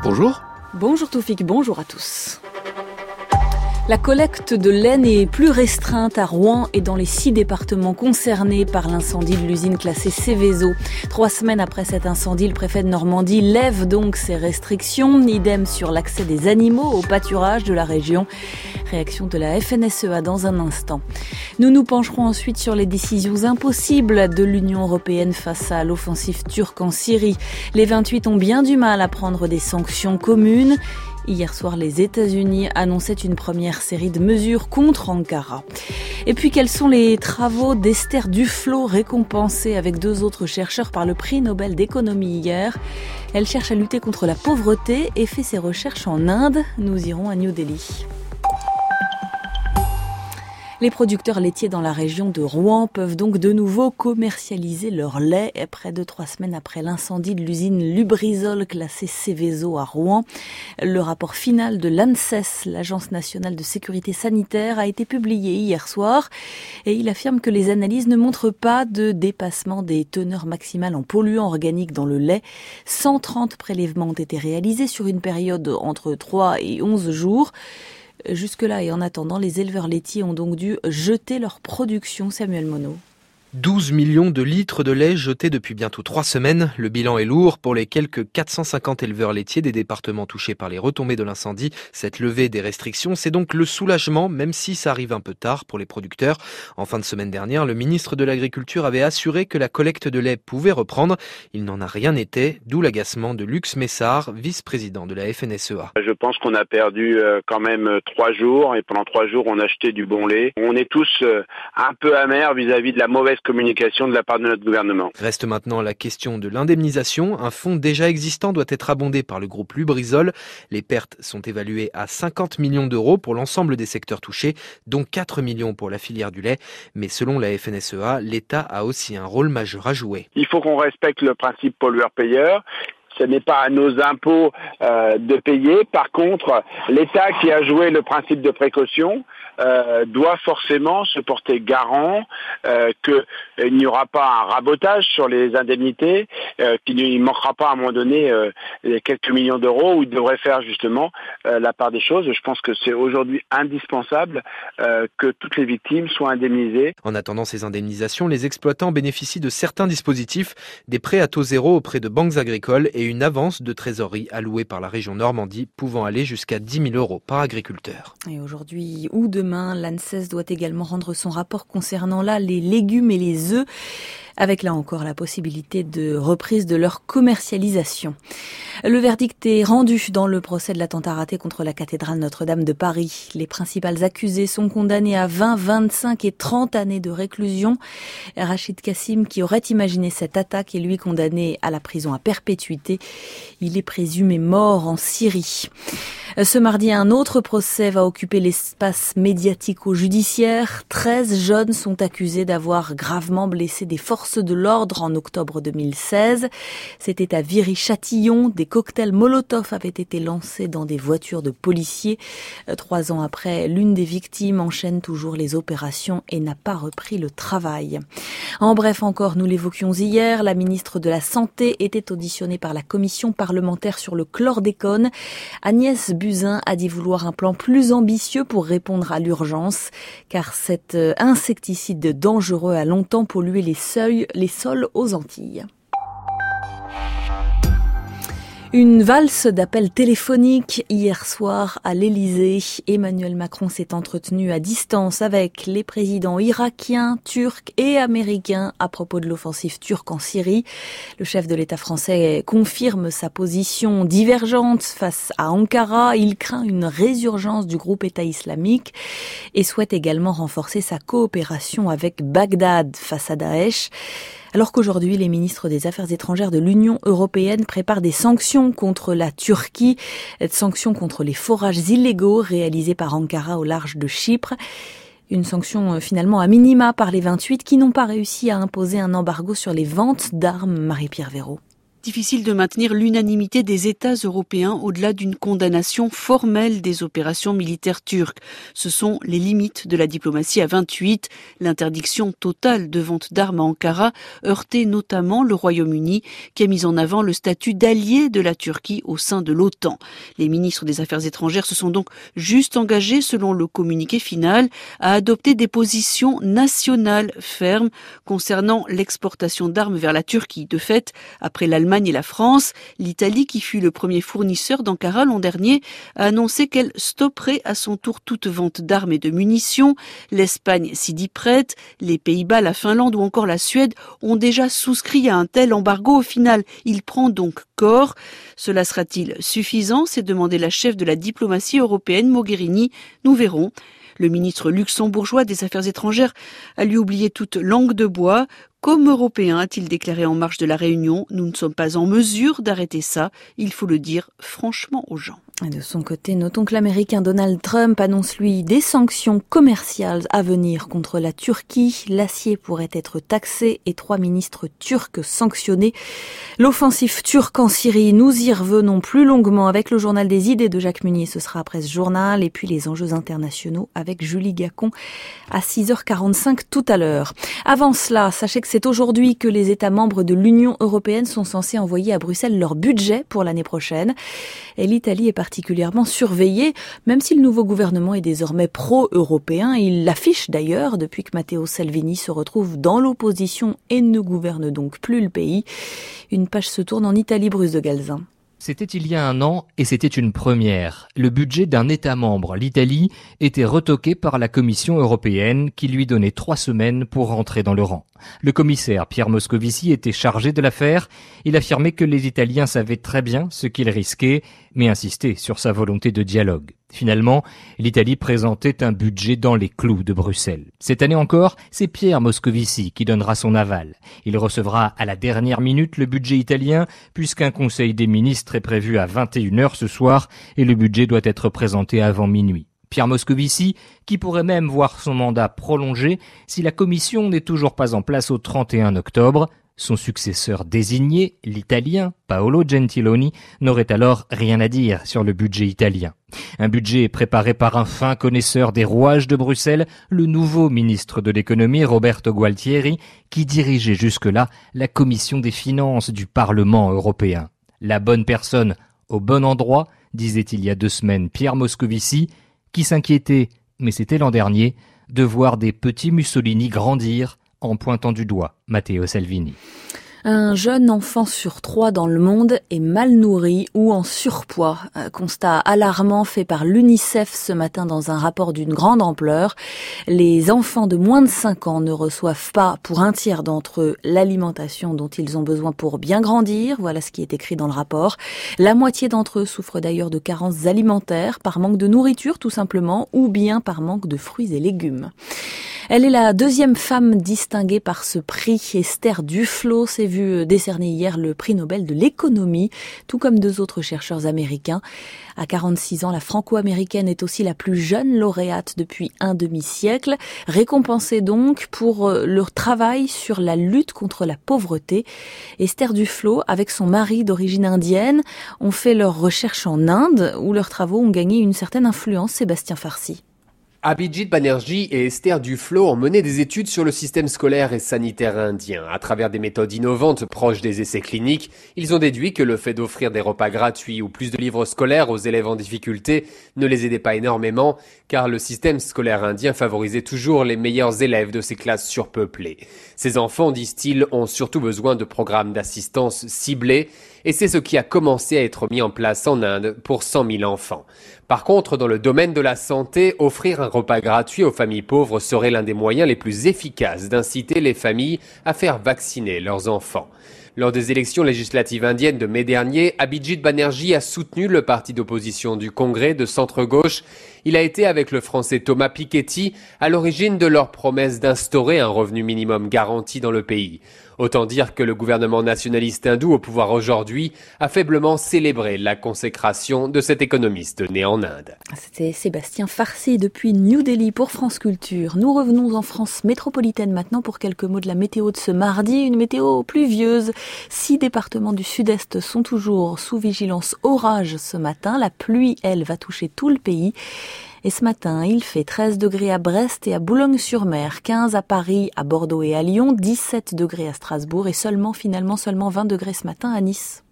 bonjour. Bonjour Toufik, bonjour à tous. La collecte de lait n'est plus restreinte à Rouen et dans les 6 départements concernés par l'incendie de l'usine classée Seveso. 3 semaines après cet incendie, le préfet de Normandie lève donc ses restrictions. Idem sur l'accès des animaux au pâturage de la région. Réaction de la FNSEA dans un instant. Nous nous pencherons ensuite sur les décisions impossibles de l'Union européenne face à l'offensive turque en Syrie. Les 28 ont bien du mal à prendre des sanctions communes. Hier soir, les États-Unis annonçaient une première série de mesures contre Ankara. Et puis, quels sont les travaux d'Esther Duflo, récompensée avec 2 autres chercheurs par le prix Nobel d'économie hier? Elle cherche à lutter contre la pauvreté et fait ses recherches en Inde. Nous irons à New Delhi. Les producteurs laitiers dans la région de Rouen peuvent donc de nouveau commercialiser leur lait près de 3 semaines après l'incendie de l'usine Lubrizol classée Seveso à Rouen. Le rapport final de l'ANSES, l'Agence nationale de sécurité sanitaire, a été publié hier soir et il affirme que les analyses ne montrent pas de dépassement des teneurs maximales en polluants organiques dans le lait. 130 prélèvements ont été réalisés sur une période entre 3 et 11 jours. Jusque-là et en attendant, les éleveurs laitiers ont donc dû jeter leur production. Samuel Monod. 12 millions de litres de lait jetés depuis bientôt 3 semaines. Le bilan est lourd pour les quelques 450 éleveurs laitiers des départements touchés par les retombées de l'incendie. Cette levée des restrictions, c'est donc le soulagement, même si ça arrive un peu tard pour les producteurs. En fin de semaine dernière, le ministre de l'Agriculture avait assuré que la collecte de lait pouvait reprendre. Il n'en a rien été, d'où l'agacement de Lux Messard, vice-président de la FNSEA. Je pense qu'on a perdu quand même 3 jours et pendant 3 jours, on a acheté du bon lait. On est tous un peu amers vis-à-vis de la mauvaise communication de la part de notre gouvernement. Reste maintenant la question de l'indemnisation. Un fonds déjà existant doit être abondé par le groupe Lubrizol. Les pertes sont évaluées à 50 millions d'euros pour l'ensemble des secteurs touchés, dont 4 millions pour la filière du lait. Mais selon la FNSEA, l'État a aussi un rôle majeur à jouer. Il faut qu'on respecte le principe pollueur-payeur. Ce n'est pas à nos impôts de payer. Par contre, l'État qui a joué le principe de précaution doit forcément se porter garant qu'il n'y aura pas un rabotage sur les indemnités, qu'il ne manquera pas à un moment donné les quelques millions d'euros où il devrait faire justement la part des choses. Je pense que c'est aujourd'hui indispensable que toutes les victimes soient indemnisées. En attendant ces indemnisations, les exploitants bénéficient de certains dispositifs, des prêts à taux zéro auprès de banques agricoles et une avance de trésorerie allouée par la région Normandie pouvant aller jusqu'à 10 000 euros par agriculteur. Et aujourd'hui ou demain, l'ANSES doit également rendre son rapport concernant les légumes et les œufs, avec là encore la possibilité de reprise de leur commercialisation. Le verdict est rendu dans le procès de l'attentat raté contre la cathédrale Notre-Dame de Paris. Les principales accusés sont condamnés à 20, 25 et 30 années de réclusion. Rachid Kassim, qui aurait imaginé cette attaque, est lui condamné à la prison à perpétuité. Il est présumé mort en Syrie. Ce mardi, un autre procès va occuper l'espace médiatico-judiciaire. 13 jeunes sont accusés d'avoir gravement blessé des forces de l'ordre en octobre 2016. C'était à Viry-Châtillon. Des cocktails Molotov avaient été lancés dans des voitures de policiers. 3 ans après, l'une des victimes enchaîne toujours les opérations et n'a pas repris le travail. En bref, encore, nous l'évoquions hier, la ministre de la Santé était auditionnée par la commission parlementaire sur le chlordécone. Agnès Buzyn a dit vouloir un plan plus ambitieux pour répondre à l'urgence, car cet insecticide dangereux a longtemps pollué les sols aux Antilles. Une valse d'appels téléphoniques hier soir à l'Élysée. Emmanuel Macron s'est entretenu à distance avec les présidents irakiens, turcs et américains à propos de l'offensive turque en Syrie. Le chef de l'État français confirme sa position divergente face à Ankara. Il craint une résurgence du groupe État islamique et souhaite également renforcer sa coopération avec Bagdad face à Daesh. Alors qu'aujourd'hui, les ministres des Affaires étrangères de l'Union européenne préparent des sanctions contre la Turquie, sanctions contre les forages illégaux réalisés par Ankara au large de Chypre. Une sanction finalement à minima par les 28 qui n'ont pas réussi à imposer un embargo sur les ventes d'armes. Marie-Pierre Véraud. Difficile de maintenir l'unanimité des États européens au-delà d'une condamnation formelle des opérations militaires turques. Ce sont les limites de la diplomatie à 28. L'interdiction totale de vente d'armes à Ankara heurtait notamment le Royaume-Uni, qui a mis en avant le statut d'allié de la Turquie au sein de l'OTAN. Les ministres des Affaires étrangères se sont donc juste engagés, selon le communiqué final, à adopter des positions nationales fermes concernant l'exportation d'armes vers la Turquie. De fait, après l'Allemagne et la France, l'Italie, qui fut le premier fournisseur d'Ankara l'an dernier, a annoncé qu'elle stopperait à son tour toute vente d'armes et de munitions. L'Espagne s'y dit prête, les Pays-Bas, la Finlande ou encore la Suède ont déjà souscrit à un tel embargo. Au final, il prend donc corps. Cela sera-t-il suffisant ? s'est demandé la chef de la diplomatie européenne, Mogherini. Nous verrons. Le ministre luxembourgeois des Affaires étrangères a lui oublié toute langue de bois. Comme Européens, a-t-il déclaré en marge de la réunion, nous ne sommes pas en mesure d'arrêter ça. Il faut le dire franchement aux gens. Et de son côté, notons que l'Américain Donald Trump annonce, lui, des sanctions commerciales à venir contre la Turquie. L'acier pourrait être taxé et 3 ministres turcs sanctionnés. L'offensive turque en Syrie, nous y revenons plus longuement avec le journal des idées de Jacques Munier. Ce sera après ce journal. Et puis les enjeux internationaux avec Julie Gacon à 6h45 tout à l'heure. Avant cela, sachez que c'est aujourd'hui que les États membres de l'Union européenne sont censés envoyer à Bruxelles leur budget pour l'année prochaine. Et l'Italie est particulièrement surveillée, même si le nouveau gouvernement est désormais pro-européen. Il l'affiche d'ailleurs depuis que Matteo Salvini se retrouve dans l'opposition et ne gouverne donc plus le pays. Une page se tourne en Italie, Bruce de Galzin. C'était il y a un an et c'était une première. Le budget d'un État membre, l'Italie, était retoqué par la Commission européenne qui lui donnait 3 semaines pour rentrer dans le rang. Le commissaire Pierre Moscovici était chargé de l'affaire. Il affirmait que les Italiens savaient très bien ce qu'ils risquaient, mais insistait sur sa volonté de dialogue. Finalement, l'Italie présentait un budget dans les clous de Bruxelles. Cette année encore, c'est Pierre Moscovici qui donnera son aval. Il recevra à la dernière minute le budget italien, puisqu'un conseil des ministres est prévu à 21h ce soir et le budget doit être présenté avant minuit. Pierre Moscovici, qui pourrait même voir son mandat prolongé si la commission n'est toujours pas en place au 31 octobre. Son successeur désigné, l'Italien Paolo Gentiloni, n'aurait alors rien à dire sur le budget italien. Un budget préparé par un fin connaisseur des rouages de Bruxelles, le nouveau ministre de l'économie Roberto Gualtieri, qui dirigeait jusque-là la commission des finances du Parlement européen. La bonne personne au bon endroit, disait il y a 2 semaines Pierre Moscovici, qui s'inquiétait, mais c'était l'an dernier, de voir des petits Mussolini grandir en pointant du doigt Matteo Salvini. Un jeune enfant sur 3 dans le monde est mal nourri ou en surpoids. Un constat alarmant fait par l'UNICEF ce matin dans un rapport d'une grande ampleur. Les enfants de moins de 5 ans ne reçoivent pas, pour un tiers d'entre eux, l'alimentation dont ils ont besoin pour bien grandir. Voilà ce qui est écrit dans le rapport. La moitié d'entre eux souffrent d'ailleurs de carences alimentaires, par manque de nourriture tout simplement, ou bien par manque de fruits et légumes. Elle est la 2e femme distinguée par ce prix. Esther Duflo s'est vue décerner hier le prix Nobel de l'économie, tout comme 2 autres chercheurs américains. À 46 ans, la franco-américaine est aussi la plus jeune lauréate depuis un demi-siècle, récompensée donc pour leur travail sur la lutte contre la pauvreté. Esther Duflo, avec son mari d'origine indienne, ont fait leurs recherches en Inde, où leurs travaux ont gagné une certaine influence. Sébastien Farsi. Abhijit Banerjee et Esther Duflo ont mené des études sur le système scolaire et sanitaire indien. À travers des méthodes innovantes proches des essais cliniques, ils ont déduit que le fait d'offrir des repas gratuits ou plus de livres scolaires aux élèves en difficulté ne les aidait pas énormément, car le système scolaire indien favorisait toujours les meilleurs élèves de ces classes surpeuplées. Ces enfants, disent-ils, ont surtout besoin de programmes d'assistance ciblés, et c'est ce qui a commencé à être mis en place en Inde pour 100 000 enfants. Par contre, dans le domaine de la santé, offrir un repas gratuit aux familles pauvres serait l'un des moyens les plus efficaces d'inciter les familles à faire vacciner leurs enfants. Lors des élections législatives indiennes de mai dernier, Abhijit Banerjee a soutenu le parti d'opposition du Congrès de centre-gauche. Il a été avec le français Thomas Piketty à l'origine de leur promesse d'instaurer un revenu minimum garanti dans le pays. Autant dire que le gouvernement nationaliste hindou au pouvoir aujourd'hui a faiblement célébré la consécration de cet économiste né en Inde. C'était Sébastien Farsi depuis New Delhi pour France Culture. Nous revenons en France métropolitaine maintenant pour quelques mots de la météo de ce mardi. Une météo pluvieuse 6 départements du sud-est sont toujours sous vigilance orage ce matin. La pluie, elle, va toucher tout le pays. Et ce matin, il fait 13 degrés à Brest et à Boulogne-sur-Mer, 15 à Paris, à Bordeaux et à Lyon, 17 degrés à Strasbourg et seulement 20 degrés ce matin à Nice.